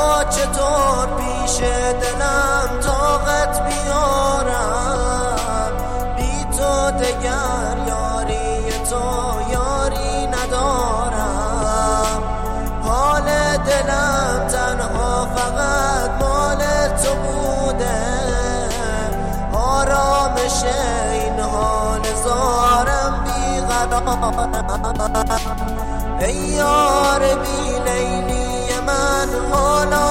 اما چطور پیش دلم طاقت بیارم، بی تو دگر یاری تو یاری ندارم. حال دلم تنها فقط مال تو بوده، آرامش این حال زارم بیقرارم. ای یار بی لیلی من حالا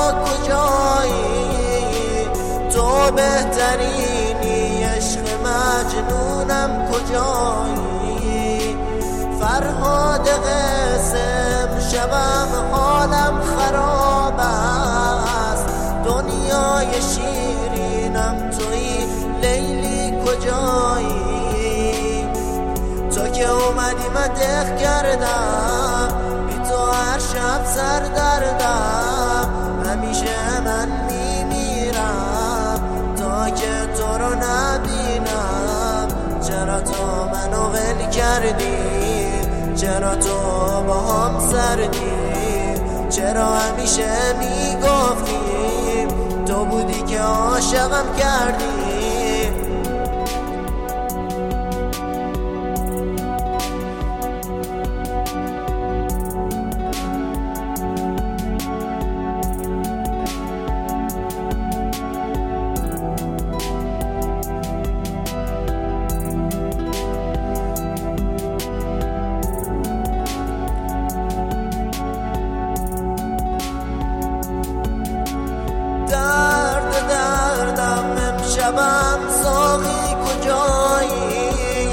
کجایی؟ تو بهترینی عشق مجنونم کجایی؟ فرهاد قسم شبم حالم خراب است، دنیای شیرینم تویی لیلی کجایی؟ تو که اومدی من دق کردم، بی تو هر شب سر دردم، همیشه من میمیرم تا که تو رو نبینم. چرا تو منو ول کردی؟ چرا تو با هم سردی؟ چرا همیشه میگفتی تو بودی که عاشقم کردی؟ شبم ساقی کجایی؟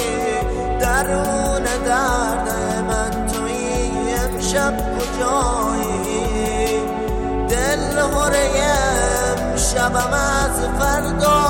درون درد من تویی امشب کجایی؟ دل هره شبم از فردا